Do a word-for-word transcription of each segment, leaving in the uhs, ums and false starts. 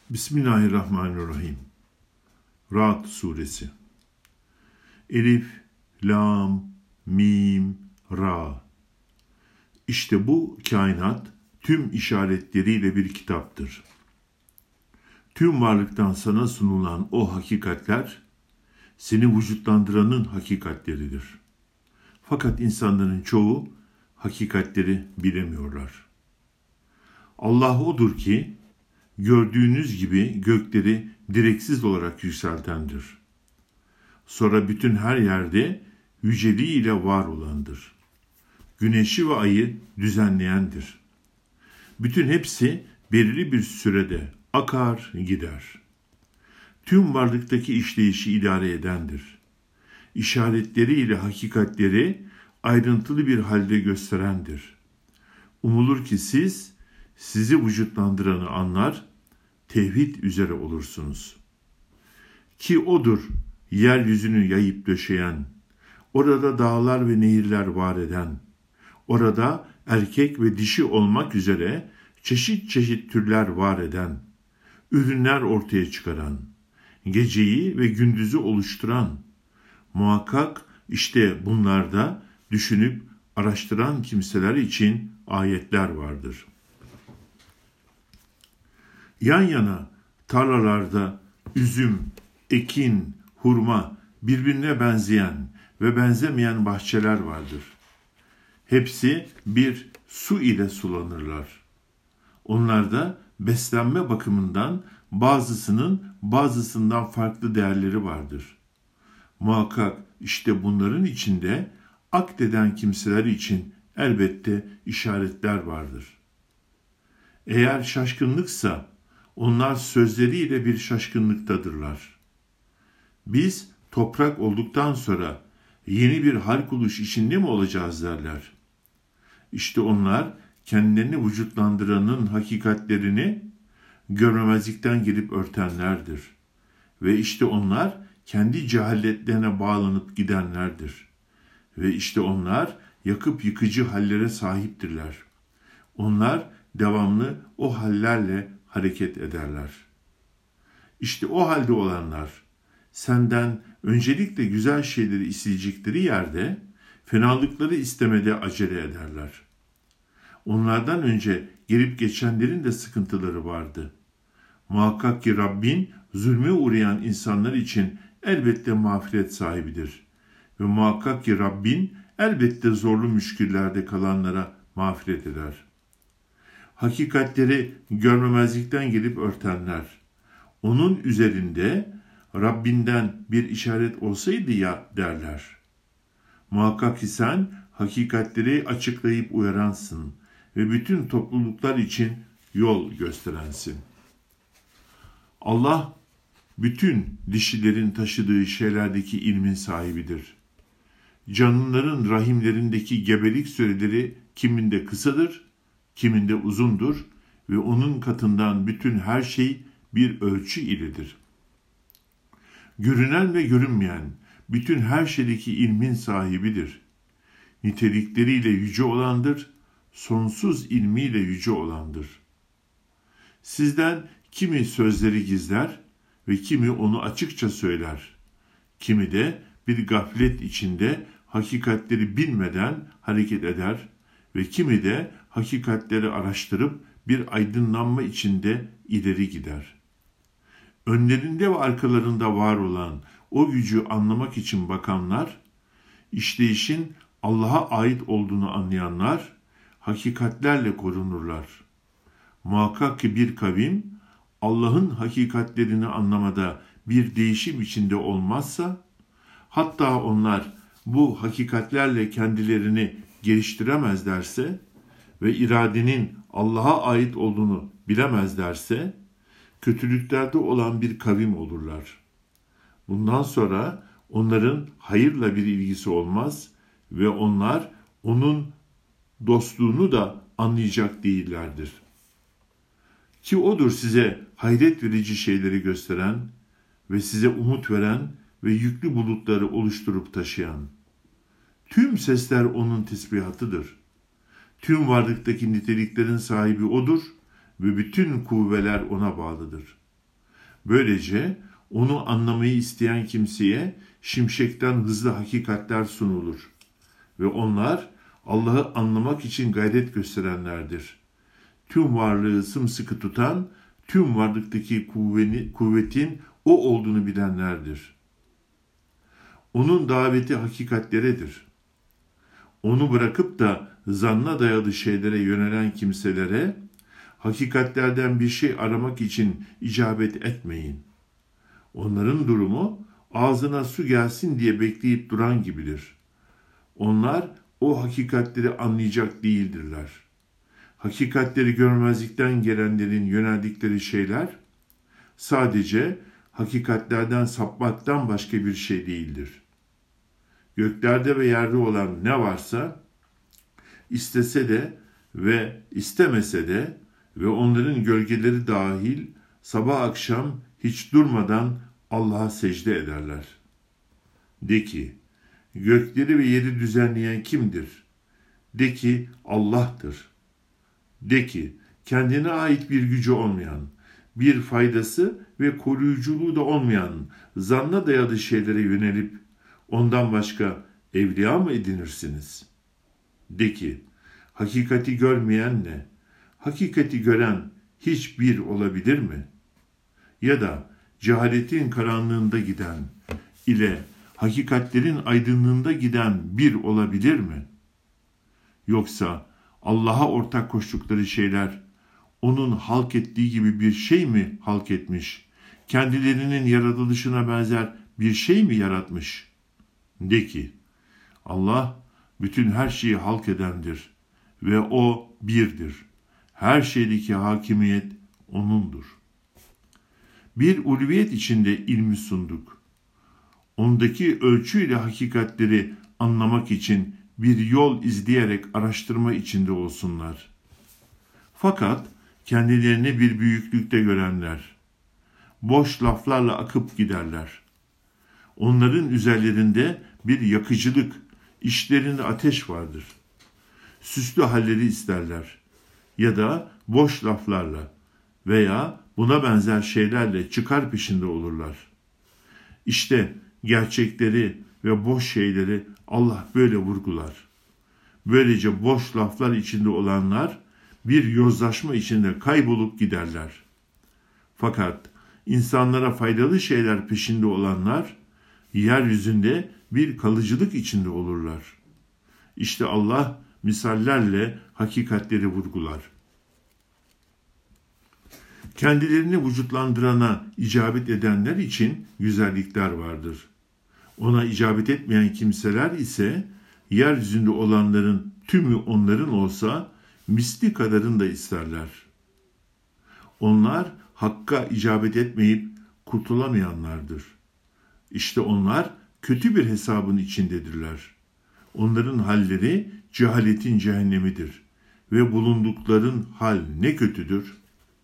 Bismillahirrahmanirrahim. Ra'd suresi. Elif, lam, mim, ra. İşte bu kainat tüm işaretleriyle bir kitaptır. Tüm varlıktan sana sunulan o hakikatler, seni vücutlandıranın hakikatleridir. Fakat insanların çoğu hakikatleri bilemiyorlar. Allah odur ki, gördüğünüz gibi gökleri direksiz olarak yükseltendir. Sonra bütün her yerde yüceliğiyle var olandır. Güneşi ve ayı düzenleyendir. Bütün hepsi belirli bir sürede akar gider. Tüm varlıktaki işleyişi idare edendir. İşaretleriyle hakikatleri ayrıntılı bir halde gösterendir. Umulur ki siz, sizi vücutlandıranı anlar, tevhid üzere olursunuz. Ki odur yeryüzünü yayıp döşeyen, orada dağlar ve nehirler var eden, orada erkek ve dişi olmak üzere çeşit çeşit türler var eden, ürünler ortaya çıkaran, geceyi ve gündüzü oluşturan, muhakkak işte bunlarda düşünüp araştıran kimseler için ayetler vardır. Yan yana tarlalarda üzüm, ekin, hurma, birbirine benzeyen ve benzemeyen bahçeler vardır. Hepsi bir su ile sulanırlar. Onlarda beslenme bakımından bazısının bazısından farklı değerleri vardır. Muhakkak işte bunların içinde akdeden kimseler için elbette işaretler vardır. Eğer şaşkınlıksa, onlar sözleriyle bir şaşkınlıktadırlar. Biz toprak olduktan sonra yeni bir halk oluş içinde mi olacağız derler. İşte onlar kendilerini vücutlandıranın hakikatlerini görmemezlikten gelip örtenlerdir. Ve işte onlar kendi cehaletlerine bağlanıp gidenlerdir. Ve işte onlar yakıp yıkıcı hallere sahiptirler. Onlar devamlı o hallerle hareket ederler. İşte o halde olanlar, senden öncelikle güzel şeyleri isteyecekleri yerde, fenalıkları istemede acele ederler. Onlardan önce gelip geçenlerin de sıkıntıları vardı. Muhakkak ki Rabbin, zulme uğrayan insanlar için elbette mağfiret sahibidir. Ve muhakkak ki Rabbin, elbette zorlu müşküllerde kalanlara mağfiret eder. Hakikatleri görmemezlikten gelip örtenler. Onun üzerinde Rabbinden bir işaret olsaydı ya derler. Muhakkak ki sen hakikatleri açıklayıp uyaransın ve bütün topluluklar için yol gösterensin. Allah bütün dişilerin taşıdığı şeylerdeki ilmin sahibidir. Canlıların rahimlerindeki gebelik süreleri kiminde kısadır, kiminde uzundur ve onun katından bütün her şey bir ölçü iledir. Görünen ve görünmeyen bütün her şeydeki ilmin sahibidir. Nitelikleriyle yüce olandır, sonsuz ilmiyle yüce olandır. Sizden kimi sözleri gizler ve kimi onu açıkça söyler. Kimi de bir gaflet içinde hakikatleri bilmeden hareket eder ve kimi de hakikatleri araştırıp bir aydınlanma içinde ileri gider. Önlerinde ve arkalarında var olan o gücü anlamak için bakanlar, işleyişin Allah'a ait olduğunu anlayanlar, hakikatlerle korunurlar. Muhakkak ki bir kavim, Allah'ın hakikatlerini anlamada bir değişim içinde olmazsa, hatta onlar bu hakikatlerle kendilerini geliştiremezlerse ve iradenin Allah'a ait olduğunu bilemezlerse, kötülüklerde olan bir kavim olurlar. Bundan sonra onların hayırla bir ilgisi olmaz ve onlar onun dostluğunu da anlayacak değillerdir. Ki odur size hayret verici şeyleri gösteren ve size umut veren ve yüklü bulutları oluşturup taşıyan. Tüm sesler onun tesbihatıdır. Tüm varlıktaki niteliklerin sahibi odur ve bütün kuvveler ona bağlıdır. Böylece onu anlamayı isteyen kimseye şimşekten hızlı hakikatler sunulur ve onlar Allah'ı anlamak için gayret gösterenlerdir. Tüm varlığı sımsıkı tutan, tüm varlıktaki kuvveni, kuvvetin o olduğunu bilenlerdir. Onun daveti hakikatleredir. Onu bırakıp da zanna dayalı şeylere yönelen kimselere, hakikatlerden bir şey aramak için icabet etmeyin. Onların durumu ağzına su gelsin diye bekleyip duran gibidir. Onlar o hakikatleri anlayacak değildirler. Hakikatleri görmezlikten gelenlerin yöneldikleri şeyler sadece hakikatlerden sapmaktan başka bir şey değildir. Göklerde ve yerde olan ne varsa istese de ve istemese de ve onların gölgeleri dahil sabah akşam hiç durmadan Allah'a secde ederler. De ki, gökleri ve yeri düzenleyen kimdir? De ki, Allah'tır. De ki, kendine ait bir gücü olmayan, bir faydası ve koruyuculuğu da olmayan zanna dayalı şeylere yönelip ondan başka evliya mı edinirsiniz? De ki, hakikati görmeyenle hakikati gören hiçbir olabilir mi? Ya da cehaletin karanlığında giden ile hakikatlerin aydınlığında giden bir olabilir mi? Yoksa Allah'a ortak koştukları şeyler onun halk ettiği gibi bir şey mi halk etmiş? Kendilerinin yaratılışına benzer bir şey mi yaratmış? De ki, Allah bütün her şeyi halk edendir ve o birdir. Her şeydeki hakimiyet O'nundur. Bir ulviyet içinde ilmi sunduk. Ondaki ölçüyle hakikatleri anlamak için bir yol izleyerek araştırma içinde olsunlar. Fakat kendilerini bir büyüklükte görenler, boş laflarla akıp giderler. Onların üzerlerinde bir yakıcılık, işlerinde ateş vardır. Süslü halleri isterler ya da boş laflarla veya buna benzer şeylerle çıkar peşinde olurlar. İşte gerçekleri ve boş şeyleri Allah böyle vurgular. Böylece boş laflar içinde olanlar bir yozlaşma içinde kaybolup giderler. Fakat insanlara faydalı şeyler peşinde olanlar yeryüzünde bir kalıcılık içinde olurlar. İşte Allah misallerle hakikatleri vurgular. Kendilerini vücutlandırana icabet edenler için güzellikler vardır. Ona icabet etmeyen kimseler ise yeryüzünde olanların tümü onların olsa misli kadarını da isterler. Onlar hakka icabet etmeyip kurtulamayanlardır. İşte onlar kötü bir hesabın içindedirler. Onların halleri cehaletin cehennemidir ve bulundukların hal ne kötüdür.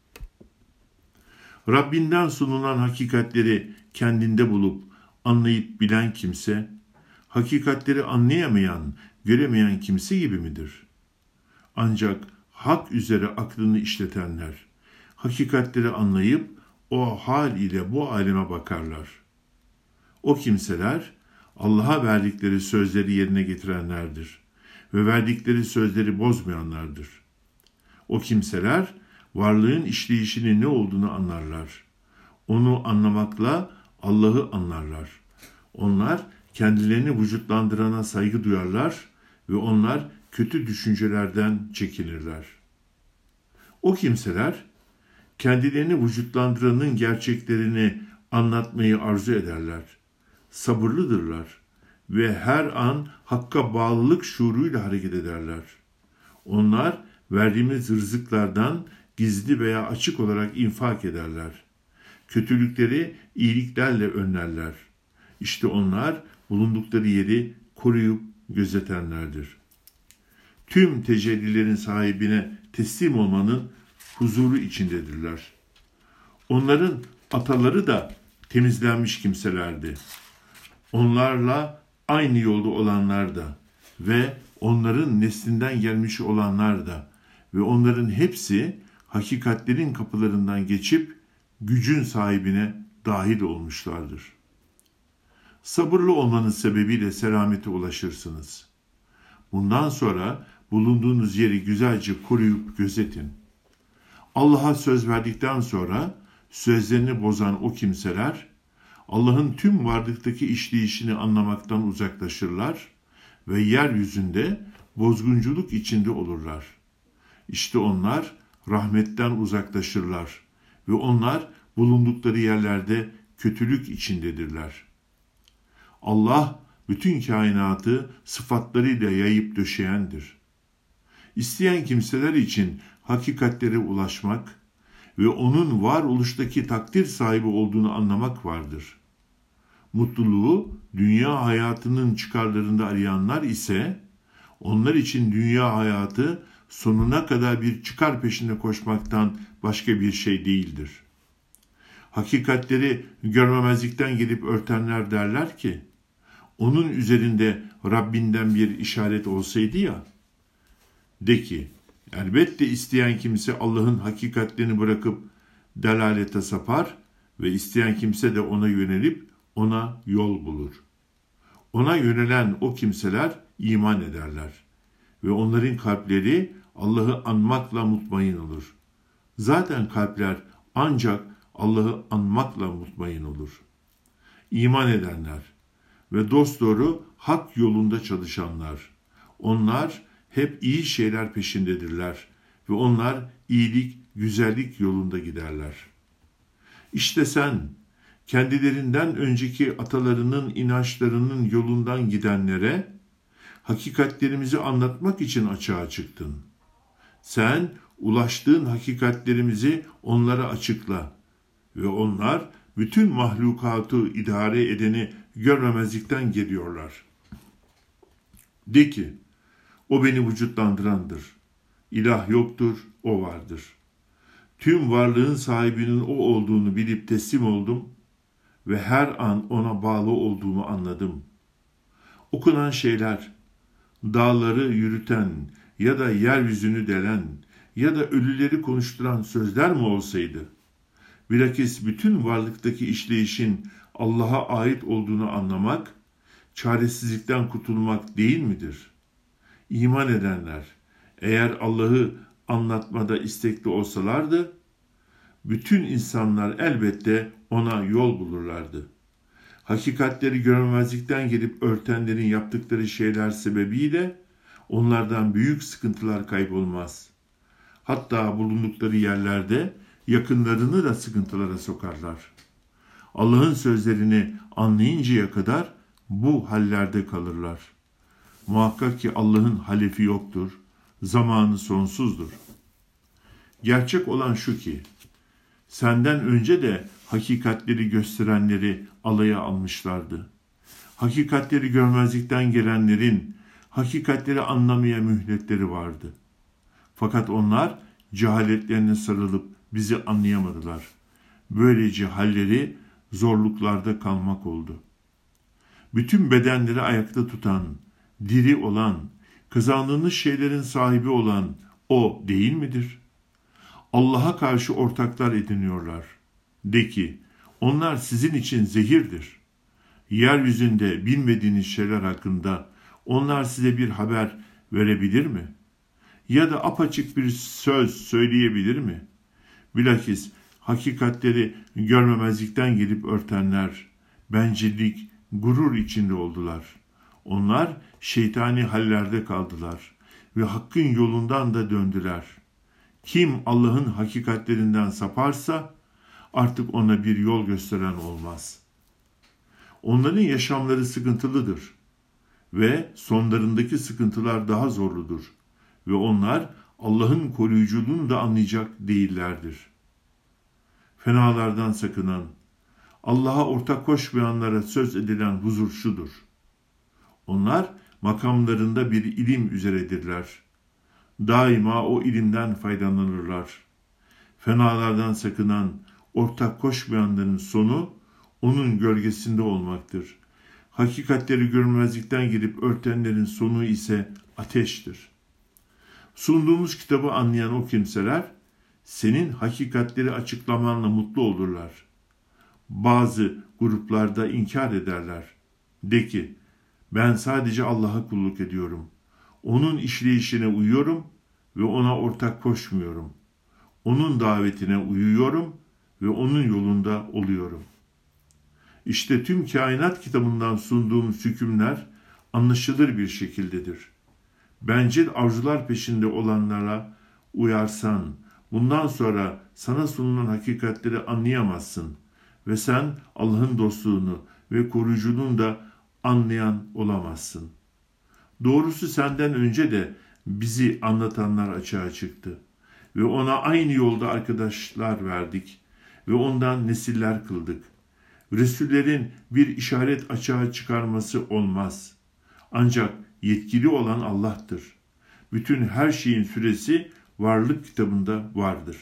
Rabbinden sunulan hakikatleri kendinde bulup anlayıp bilen kimse, hakikatleri anlayamayan, göremeyen kimse gibi midir? Ancak hak üzere aklını işletenler, hakikatleri anlayıp o hal ile bu aleme bakarlar. O kimseler Allah'a verdikleri sözleri yerine getirenlerdir ve verdikleri sözleri bozmayanlardır. O kimseler varlığın işleyişinin ne olduğunu anlarlar. Onu anlamakla Allah'ı anlarlar. Onlar kendilerini vücutlandırana saygı duyarlar ve onlar kötü düşüncelerden çekinirler. O kimseler kendilerini vücutlandıranın gerçeklerini anlatmayı arzu ederler. Sabırlıdırlar ve her an hakka bağlılık şuuruyla hareket ederler. Onlar verdiğimiz rızıklardan gizli veya açık olarak infak ederler. Kötülükleri iyiliklerle önlerler. İşte onlar bulundukları yeri koruyup gözetenlerdir. Tüm tecellilerin sahibine teslim olmanın huzuru içindedirler. Onların ataları da temizlenmiş kimselerdi. Onlarla aynı yolda olanlar da ve onların neslinden gelmiş olanlar da ve onların hepsi hakikatlerin kapılarından geçip gücün sahibine dahil olmuşlardır. Sabırlı olmanız sebebiyle selamete ulaşırsınız. Bundan sonra bulunduğunuz yeri güzelce koruyup gözetin. Allah'a söz verdikten sonra sözlerini bozan o kimseler, Allah'ın tüm varlıktaki işleyişini anlamaktan uzaklaşırlar ve yeryüzünde bozgunculuk içinde olurlar. İşte onlar rahmetten uzaklaşırlar ve onlar bulundukları yerlerde kötülük içindedirler. Allah bütün kainatı sıfatlarıyla yayıp döşeyendir. İsteyen kimseler için hakikatlere ulaşmak ve onun varoluştaki takdir sahibi olduğunu anlamak vardır. Mutluluğu dünya hayatının çıkarlarında arayanlar ise onlar için dünya hayatı sonuna kadar bir çıkar peşinde koşmaktan başka bir şey değildir. Hakikatleri görmemezlikten gelip örtenler derler ki, onun üzerinde Rabbinden bir işaret olsaydı ya, de ki, elbette isteyen kimse Allah'ın hakikatlerini bırakıp delalete sapar ve isteyen kimse de ona yönelip ona yol bulur. Ona yönelen o kimseler iman ederler ve onların kalpleri Allah'ı anmakla mutmain olur. Zaten kalpler ancak Allah'ı anmakla mutmain olur. İman edenler ve dosdoğru hak yolunda çalışanlar, onlar hep iyi şeyler peşindedirler ve onlar iyilik, güzellik yolunda giderler. İşte sen, kendilerinden önceki atalarının inançlarının yolundan gidenlere, hakikatlerimizi anlatmak için açığa çıktın. Sen, ulaştığın hakikatlerimizi onlara açıkla ve onlar, bütün mahlukatı idare edeni görmemezlikten geliyorlar. De ki, o beni vücutlandırandır. İlah yoktur, o vardır. Tüm varlığın sahibinin o olduğunu bilip teslim oldum ve her an ona bağlı olduğumu anladım. Okunan şeyler, dağları yürüten ya da yeryüzünü delen ya da ölüleri konuşturan sözler mi olsaydı? Bilakis bütün varlıktaki işleyişin Allah'a ait olduğunu anlamak, çaresizlikten kurtulmak değil midir? İman edenler, eğer Allah'ı anlatmada istekli olsalardı, bütün insanlar elbette ona yol bulurlardı. Hakikatleri görmezlikten gelip örtenlerin yaptıkları şeyler sebebiyle onlardan büyük sıkıntılar kaybolmaz. Hatta bulundukları yerlerde yakınlarını da sıkıntılara sokarlar. Allah'ın sözlerini anlayıncaya kadar bu hallerde kalırlar. Muhakkak ki Allah'ın halefi yoktur, zamanı sonsuzdur. Gerçek olan şu ki, senden önce de hakikatleri gösterenleri alaya almışlardı. Hakikatleri görmezlikten gelenlerin hakikatleri anlamaya mühletleri vardı. Fakat onlar cehaletlerine sarılıp bizi anlayamadılar. Böylece halleri zorluklarda kalmak oldu. Bütün bedenleri ayakta tutan, diri olan, kazandığınız şeylerin sahibi olan o değil midir? Allah'a karşı ortaklar ediniyorlar. De ki, onlar sizin için zehirdir. Yeryüzünde bilmediğiniz şeyler hakkında onlar size bir haber verebilir mi? Ya da apaçık bir söz söyleyebilir mi? Bilakis hakikatleri görmemezlikten gelip örtenler, bencillik, gurur içinde oldular. Onlar şeytani hallerde kaldılar ve hakkın yolundan da döndüler. Kim Allah'ın hakikatlerinden saparsa artık ona bir yol gösteren olmaz. Onların yaşamları sıkıntılıdır ve sonlarındaki sıkıntılar daha zorludur ve onlar Allah'ın koruyuculuğunu da anlayacak değillerdir. Fenalardan sakınan, Allah'a ortak koşmayanlara söz edilen huzur şudur. Onlar makamlarında bir ilim üzeredirler. Daima o ilimden faydalanırlar. Fenalardan sakınan, ortak koşmayanların sonu onun gölgesinde olmaktır. Hakikatleri görmezlikten gelip örtenlerin sonu ise ateştir. Sunduğumuz kitabı anlayan o kimseler, senin hakikatleri açıklamanla mutlu olurlar. Bazı gruplarda inkar ederler. De ki, ben sadece Allah'a kulluk ediyorum. Onun işleyişine uyuyorum ve ona ortak koşmuyorum. Onun davetine uyuyorum ve onun yolunda oluyorum. İşte tüm kainat kitabından sunduğum hükümler anlaşılır bir şekildedir. Bencil arzular peşinde olanlara uyarsan, bundan sonra sana sunulan hakikatleri anlayamazsın ve sen Allah'ın dostluğunu ve koruyuculuğunu da anlayan olamazsın. Doğrusu senden önce de bizi anlatanlar açığa çıktı ve ona aynı yolda arkadaşlar verdik ve ondan nesiller kıldık. Resullerin bir işaret açığa çıkarması olmaz. Ancak yetkili olan Allah'tır. Bütün her şeyin süresi varlık kitabında vardır.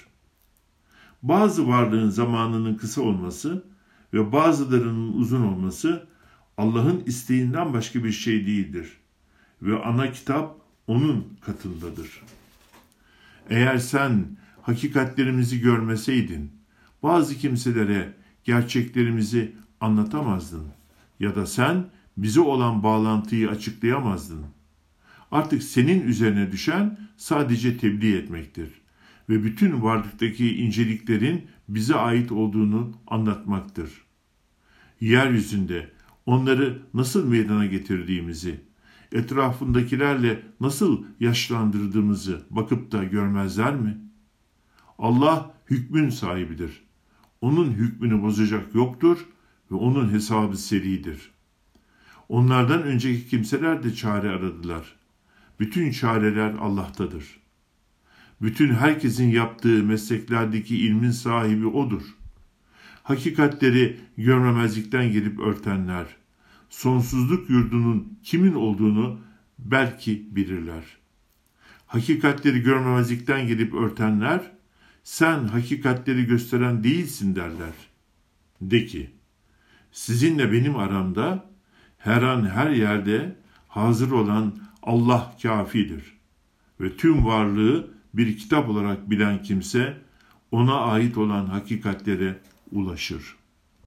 Bazı varlığın zamanının kısa olması ve bazılarının uzun olması Allah'ın isteğinden başka bir şey değildir. Ve ana kitap onun katındadır. Eğer sen hakikatlerimizi görmeseydin, bazı kimselere gerçeklerimizi anlatamazdın ya da sen bize olan bağlantıyı açıklayamazdın. Artık senin üzerine düşen sadece tebliğ etmektir ve bütün varlıktaki inceliklerin bize ait olduğunu anlatmaktır. Yeryüzünde onları nasıl meydana getirdiğimizi, etrafındakilerle nasıl yaşlandırdığımızı bakıp da görmezler mi? Allah hükmün sahibidir. Onun hükmünü bozacak yoktur ve onun hesabı seridir. Onlardan önceki kimseler de çare aradılar. Bütün çareler Allah'tadır. Bütün herkesin yaptığı mesleklerdeki ilmin sahibi O'dur. Hakikatleri görmemezlikten gelip örtenler, sonsuzluk yurdunun kimin olduğunu belki bilirler. Hakikatleri görmemezlikten gelip örtenler, sen hakikatleri gösteren değilsin derler. De ki, sizinle benim aramda her an her yerde hazır olan Allah kafidir ve tüm varlığı bir kitap olarak bilen kimse ona ait olan hakikatlere ulaşır.